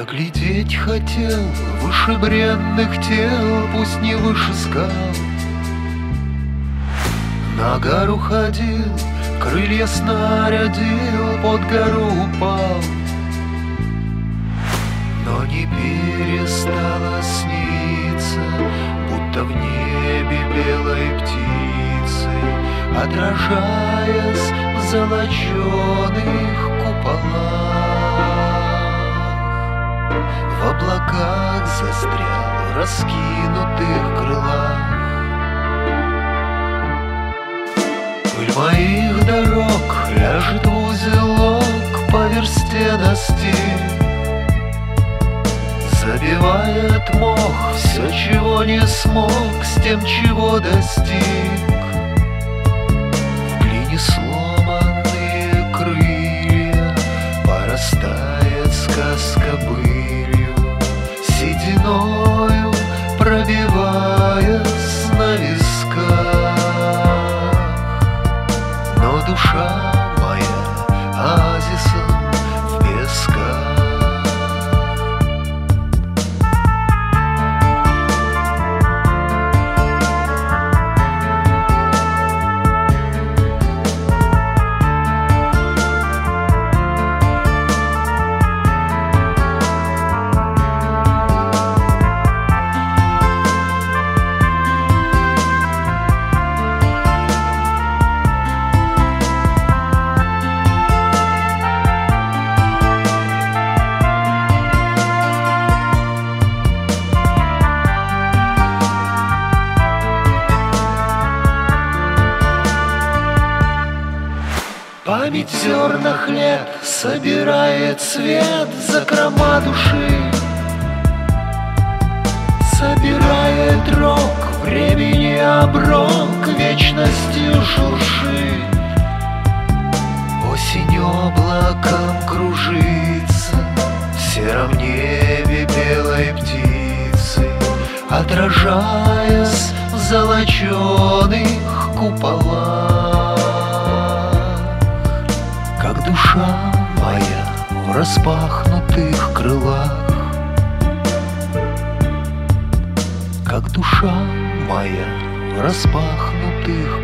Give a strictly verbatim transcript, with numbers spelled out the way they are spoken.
Я глядеть хотел выше бренных тел, пусть не выше скал. На гору ходил, крылья снарядил, под гору упал. Но не перестало сниться, будто в небе белой птицей, отражаясь в золоченых куполах. В облаках застрял в раскинутых крылах. Пыль моих дорог ляжет в узелок по версте настиг, забивает мох все, чего не смог, с тем, чего достиг. В глине сломанные крылья, порастает сказка былью, сединою пробиваясь на висках. Но душа моя оазисом в песках. Память в зернах лет собирает свет закрома души, собирает рок, времени оброк вечностью шуршит. Осенью облаком кружится в сером небе белой птицы, отражаясь в золоченых куполах. Как душа моя в распахнутых крылах, как душа моя в распахнутых